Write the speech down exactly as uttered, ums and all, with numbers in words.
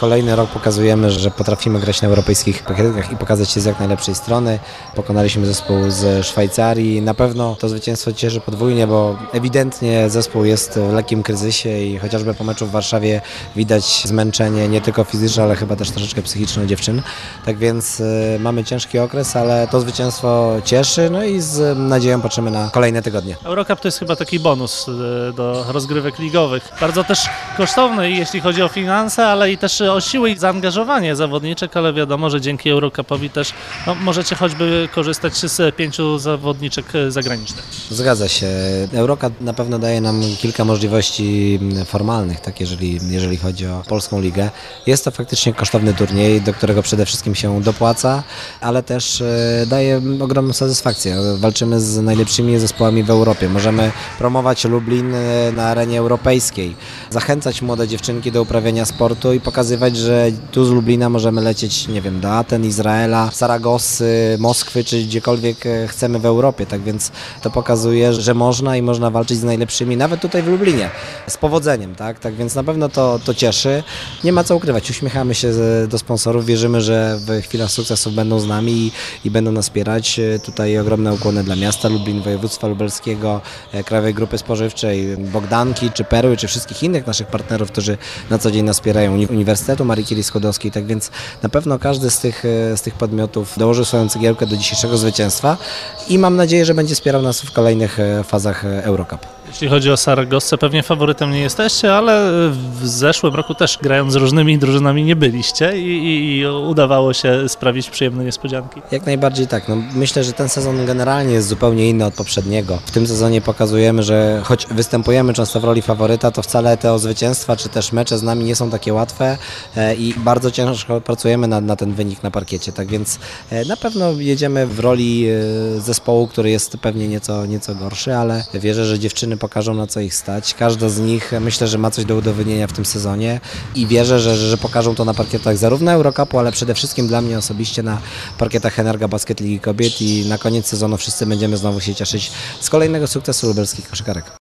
kolejny rok pokazujemy, że potrafimy grać na europejskich parkietach i pokazać się z jak najlepszej strony. Pokonaliśmy zespół z Szwajcarii. Na pewno to zwycięstwo cieszy podwójnie, bo ewidentnie zespół jest w lekkim kryzysie i chociażby po meczu w Warszawie widać zmęczenie nie tylko fizyczne, ale chyba też troszeczkę psychiczne dziewczyn. Tak więc y, mamy ciężki okres, ale to zwycięstwo cieszy, no i z nadzieją patrzymy na kolejne tygodnie. Eurocup to jest chyba taki bonus y, do rozgrywek ligowych. Bardzo też kosztowny, jeśli chodzi o finanse, ale i też o siłę i zaangażowanie zawodniczek, ale wiadomo, że dzięki Eurocupowi też no, możecie choćby korzystać z pięciu zawodniczek zagranicznych. Zgadza się. Eurocup na pewno daje nam kilka możliwości formalnych, tak jeżeli, jeżeli chodzi o polską ligę. Jest to faktycznie kosztowny turniej, do którego przede wszystkim się dopłaca, ale też daje ogromną satysfakcję. Walczymy z najlepszymi zespołami w Europie. Możemy promować Lublin na arenie europejskiej, zachęcać młode dziewczynki do uprawiania sportu i pokazywać, że tu z Lublina możemy lecieć, nie wiem, do Aten, Izraela, Saragosy, Moskwy, czy gdziekolwiek chcemy w Europie. Tak więc to pokazuje, że można i można walczyć z najlepszymi, nawet tutaj w Lublinie, z powodzeniem, tak? Tak więc na pewno to, to cieszy. Nie ma co ukrywać, uśmiechamy się do sponsorów, wierzymy, że w chwilach sukcesów będą z nami i, i będą nas wspierać. Tutaj ogromne ukłony dla miasta Lublin, województwa lubelskiego, Krajowej Grupy Spożywczej, Bogdanki, czy Perły, czy wszystkich innych naszych partnerów, którzy na co dzień nas wspierają, Uniwersytetu Marii Curie Skłodowskiej. Tak więc na pewno każdy z tych, z tych podmiotów dołożył swoją cegiełkę do dzisiejszego zwycięstwa i mam nadzieję, że będzie wspierał nas w kolejnych fazach Eurocup. Jeśli chodzi o Saragossę, pewnie faworytem nie jesteście, ale w zeszłym roku też grając z różnymi drużynami nie byliście i, i, i udawało się sprawić przyjemne niespodzianki. Jak najbardziej tak. No, myślę, że ten sezon generalnie jest zupełnie inny od poprzedniego. W tym sezonie pokazujemy, że choć występujemy często w roli faworyta, to wcale te o zwycięstwa czy też mecze z nami nie są takie łatwe e, i bardzo ciężko pracujemy na, na ten wynik na parkiecie. Tak więc e, na pewno jedziemy w roli e, zespołu, który jest pewnie nieco, nieco gorszy, ale wierzę, że dziewczyny pokażą, na co ich stać. Każda z nich myślę, że ma coś do udowodnienia w tym sezonie i wierzę, że, że pokażą to na parkietach zarówno Eurocupu, ale przede wszystkim dla mnie osobiście na parkietach Energa Basket Ligi Kobiet i na koniec sezonu wszyscy będziemy znowu się cieszyć z kolejnego sukcesu lubelskich koszykarek.